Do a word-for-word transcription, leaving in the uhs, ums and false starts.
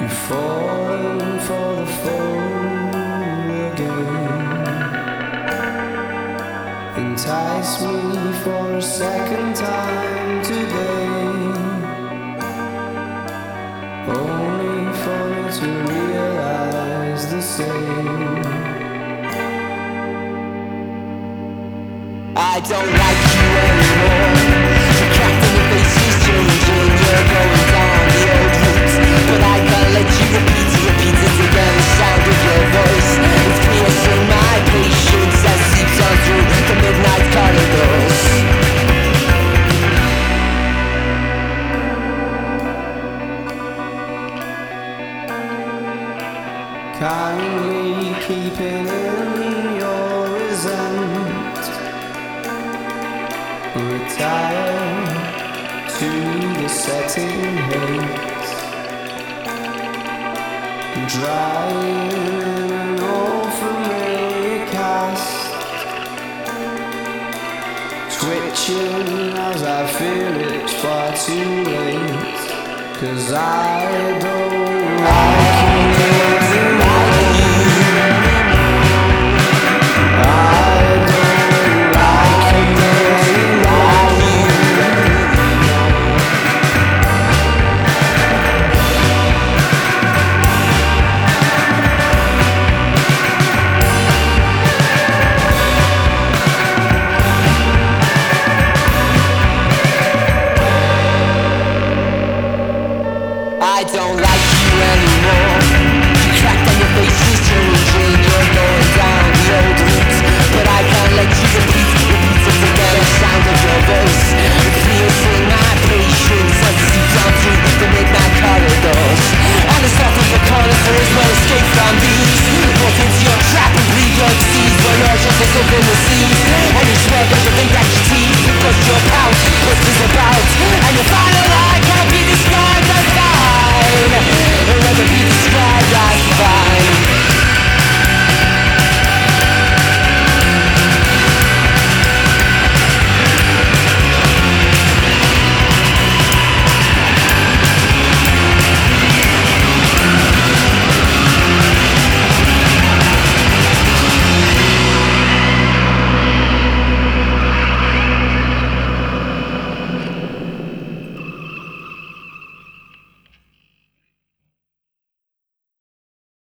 falling for the phone again. Entice me for a second time today, only for me to realize the same. I don't like you anymore. You're cracked in the face, you're changing. You're going down the old route, but I can't let you repeat it, repeat it again. The sound of your voice is piercing my patience as seeps on through the midnight corridors. Kindly keeping in your resent, retire to the setting hate, drying in an old familiar cast, twitching as I fear it's far too late, 'cause I don't like you anymore. I don't like you anymore. I don't like you anymore.